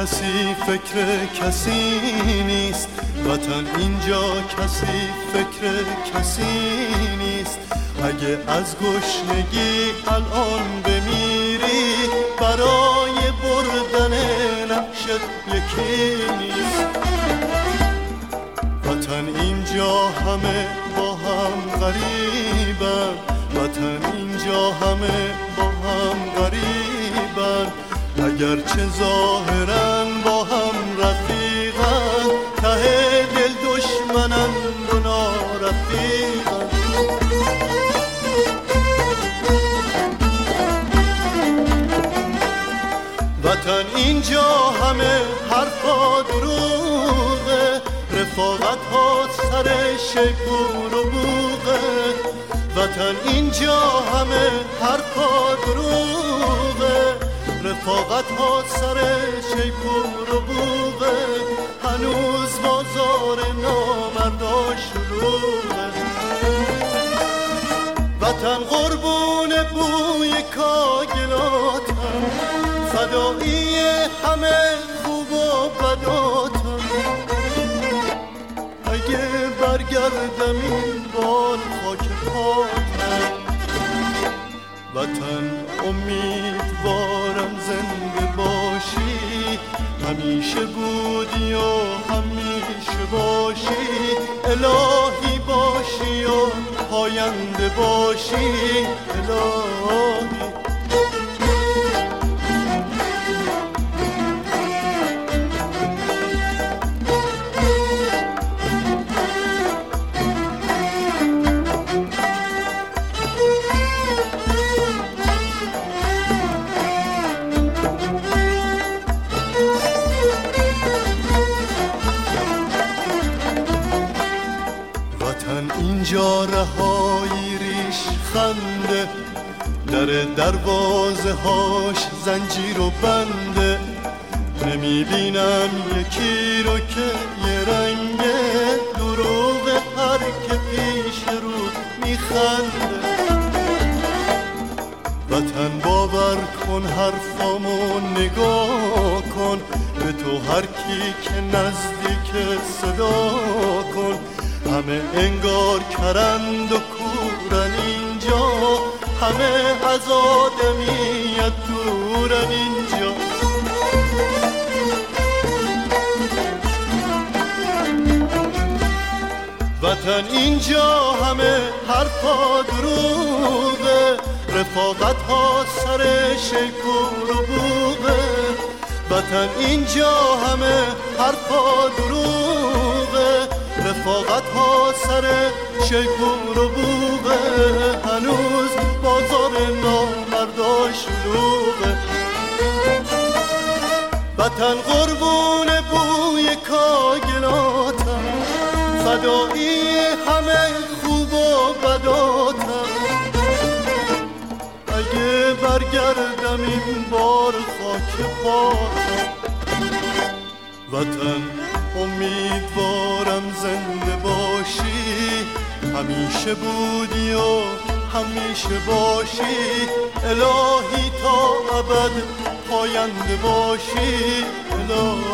کسی فکر کسی نیست، وطن اینجا کسی فکر کسی نیست. اگه از گشنگی الان بمیری، برای بردن نقشت یکی نیست. وطن اینجا همه با هم غریبن، وطن اینجا همه با هم غریبن. اگرچه ظاهرن با هم رفیقن، ته دل دشمنن و نارفیقن. وطن اینجا همه حرفا دروغه، رفاقت ها سر شیپور و بوغه. وطن اینجا همه حرفا دروغه، رفاقت ها سر شیپور و بوغه. هنوز بازار نامردا شلوغه. وطن قربون بوی کاگلاتم، فدایی همه خوب و بداتم. اگه برگردم این بار خاک پاتم، وطن امیدوارم زنده باشی، همیشه بودی و همیشه باشی. الهی باشی و پاینده باشی، الهی. اینجا رهایی ریش خنده، در دروازه هاش زنجیر و بنده. نمیبینم یکی رو که یه رنگه، دروغ هر که پیش رو میخنده. وطن باور کن حرفامو نگاه کن، به تو هر کی که نزدیک صدا کن. همه انگار کرند و کورن اینجا، همه از آدمیت دورن اینجا. وطن اینجا همه حرفا دروغه، رفاقت ها سر شیپور و بوغه. وطن اینجا همه حرفا دروغه، رفاقت ها سر شیپور و بوغه. هنوز بازار نامردا شلوغه. وطن قربون بوی کاگلاتم، فدایی همه خوب و بداتم. اگه برگردم این بار خاک پاتم، وطن امیدوارم زنده باشی، همیشه بودی و همیشه باشی. الهی تا ابد پاینده باشی، الهی.